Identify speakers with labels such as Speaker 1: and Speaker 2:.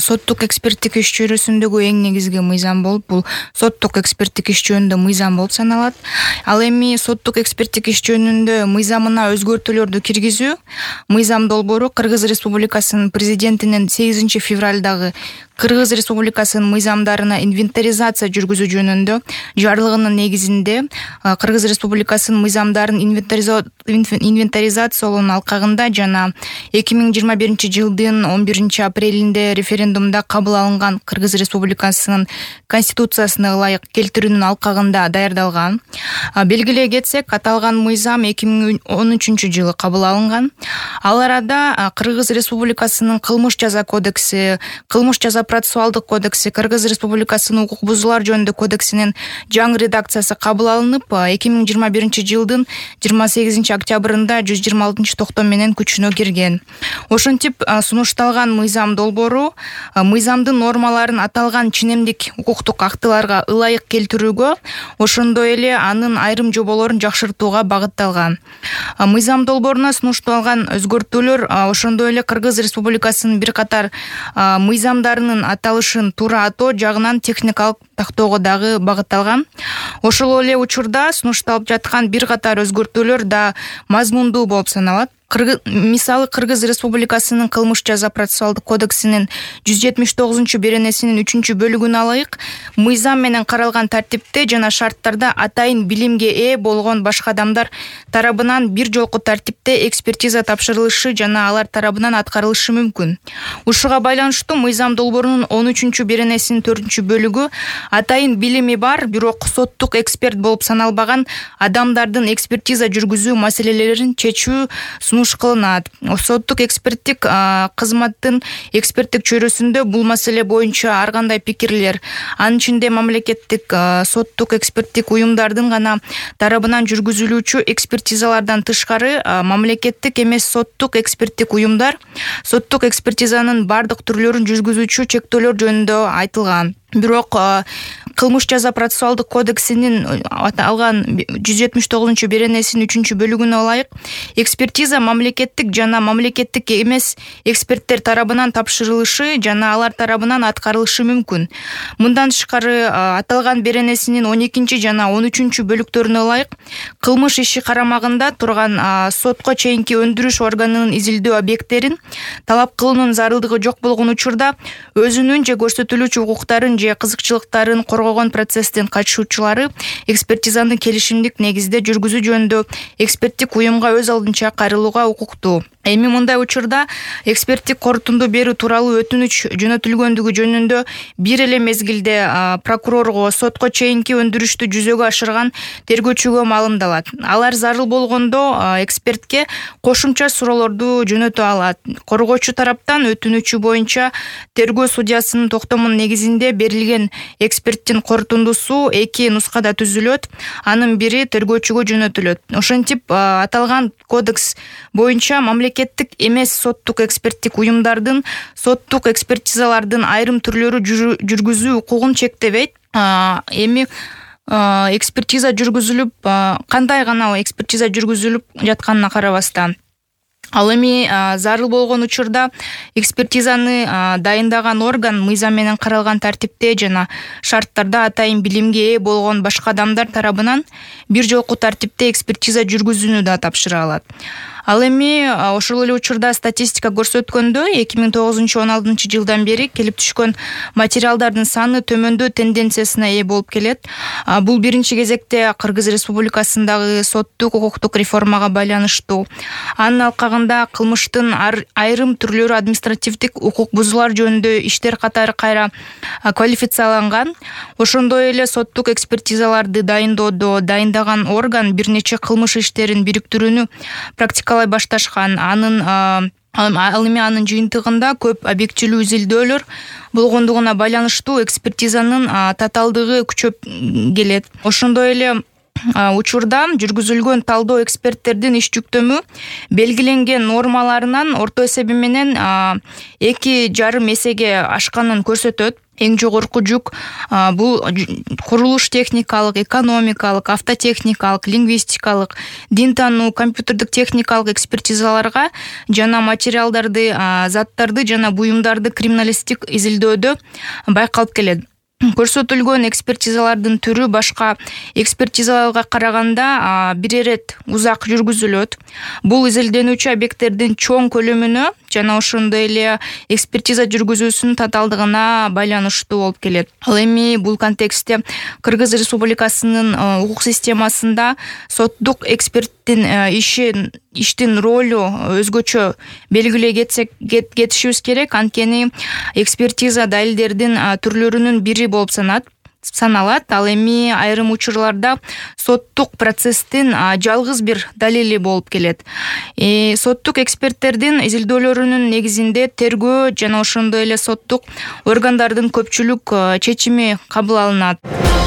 Speaker 1: соттук эксперттик иш чөйрөсүндөгү эң негизги мыйзам болуп, бул соттук эксперттик иш жөнүндө мыйзам болуп саналат. Ал эми соттук эксперттик иш жөнүндө мыйзамына өзгөртүүлөрдү киргизүү мыйзам долбоору Кыргыз Республикасынын президентинин 8 февралдагы Кыргыз Республикасынын мыйзамдарына инвентаризация жүргүзүү жөнүндө жарлыгынын негизинде Кыргыз Республикасынын мыйзамдарын инвентаризациялоонун алкагында жана 2021 жылдын 11 апрелинде референдумда кабыл алынган Кыргыз Республикасынын конституциясына ылайык келтирүүнүн алкагында даярдалган. Белгилей кетсек, аталган мыйзам 2013 жылы кабыл алынган. Ал арада Кыргыз Республикасынын кылмыш жаза кодекси, кылмыш жаза процессуалдык кодекси, Кыргыз Республикасынын укук бузуулар жөнүндө кодексинин жаңы редакциясы кабыл алынып, 2021 жылдын 28 октябрында 126 токтом менен күчүнө кирген. Ошентип сунушталган мыйзам долбоору мыйзамдын нормаларын аталган ченемдик укуктук актыларга ылайык келтирүүгө, ошондой эле анын айрым жоболорун жакшыртууга багытталган. Мыйзам долбооруна сунушталган өзгөртүүлөр ошондой эле Кыргыз Республикасынын бир катар мыйзамдарынын аталышын туура атоо жагынан техникалык тактоого дагы багытталган. Ошол эле учурда сунушталып жаткан бир катар өзгөртүүлөр да мазмундуу болуп саналат. Мисалы Кыргыз Республикасынын кылмыш жаза процессуалдык кодексинин 179 беренесинин 3-бөлүгүнө ылайык мыйзам менен каралган тартипте жана шарттарда атайын билимге ээ болгон башка адамдар тарабынан бир жолку тартипте экспертиза тапшырылышы жана алар тарабынан аткарылышы мүмкүн. Ушуга байланыштуу мыйзам долбоорунун 13-беренесинин 4-бөлүгү атайын билими бар, бирок соттук эксперт болуп саналбаган адамдардын экспертиза жүргүзүү маселелерин чечүү сунуш кылынат. Соттук эксперттик кызматтын эксперттик чөйрөсүндө бул маселе боюнча ар кандай пикирлер, анын ичинде мамлекеттик соттук эксперттик уюмдардын гана тарабынан жүргүзүлүүчү экспертизалардан тышкары мамлекеттик эмес соттук эксперттик уюмдар соттук экспертизанын бардык түрлөрүн жүргүзүүчү чектөөлөр жөнүндө айтылган. Бирок кылмыш жаза процессуалдык кодексинин алган 179-беренесинин 3-бөлүгүнө ылайык экспертиза мамлекеттик жана мамлекеттик эмес эксперттер тарабынан тапшырылышы жана алар тарабынан аткарылышы мүмкүн. Мындан тышкары аталган беренесинин 12 жана 13-бөлүктөрүнө ылайык кылмыш иши карамагында турган сотко чейинки өндүрүш органынын изилдөө объекттерин талап кылуунун зарылдыгы жок болгон учурда өзүнүн же көрсөтүлүүчү укуктарын же кызыкчылыктарын коргогон процесстин катышуучулары экспертизаны келишимдик негизде жүргүзүү жөнүндө эксперттик уюмга өз алдынча кайрылууга укуктуу. Эми мындай учурда эксперттик корутунду берүү тууралуу өтүнүч жөнөтүлгөндүгү жөнүндө бир эле мезгилде прокурорго сотко чейинки өндүрүштү жүзөгө ашырган тергөөчүгө маалымдалат. Алар зарыл болгондо экспертке кошумча суроолорду жөнөтө алат. Коргоочу тараптан өтүнүчү боюнча тергөө судьясынын токтомунун негизинде берилген эксперттин корутундусу 2 нускада түзүлөт, анын бири тергөөчүгө жөнөтүлөт. Ошентип аталган кодекс боюнча мамлекеттик эмес соттук эксперттик уюмдардын соттук экспертизалардын айрым түрлөрү жүргүзүү укугун чектебейт. Эми экспертиза жүргүзүлүп, кандай гана экспертиза жүргүзүлүп жатканына карабастан ал эми зарыл болгон учурда экспертизаны дайындаган орган мыйзам менен каралган тартипте жана шарттарда атайын билимге ээ болгон башка адамдар тарабынан бир жолку тартипте экспертиза жүргүзүүнү да тапшыра алат. Ал эми ошол эле учурда статистика көрсөткөндөй 2009-16 жылдан бери келип түшкөн материалдардын саны төмөндөө тенденциясына ээ болуп келет. Бул биринчи кезекте Кыргыз Республикасындагы соттук укуктук реформага байланыштуу. Анын алкагында кылмыштын айрым түрлөрү административдик укук бузуулар жөнүндө иштер катары кайра квалификацияланган. Ошондой эле соттук экспертизаларды дайындоодо дайындаган орган бир нече кылмыш иштерин бириктирүүнү практикалай башташкан. Ал эми анын жыйынтыгында көп объективдүү изилдөөлөр болгондугуна байланыштуу экспертизанын татаалдыгы күчөп келет. Ошондой эле учурда жүргүзүлгөн талдоо эксперттердин иш жүктөмү белгиленген нормаларынан орто эсеби менен 2,5 эсеге ашканын көрсөтөт. эң жогорку жүк бул курулуш техникалык, экономикалык, автотехникалык, лингвистикалык, дин таануу, компьютердик техникалык экспертизаларга жана материалдарды, заттарды жана буюмдарды криминалисттик изилдөөдө байкалып келет. Көрсөтүлгөн экспертизалардын түрү башка экспертизаларга караганда бир ирет узак жүргүзүлөт. Бул изилденүүчү объекттердин чоң көлөмүнө жана ошондой эле экспертиза жүргүзүүсүнүн татаалдыгына байланыштуу болуп келет. Ал эми бул контекстте Кыргыз Республикасынын укук системасында соттук эксперттин иштин ролу өзгөчө белгилей кетишибиз керек. Анткени экспертиза далилдердин түрлөрүнүн бири болуп саналат. Ал эми айрым учурларда соттук процесстин жалгыз бир далили болуп келет. Соттук эксперттердин изилдөөлөрүнүн негизинде тергөө жана ошондой эле соттук органдардын көпчүлүк чечими кабыл алынат.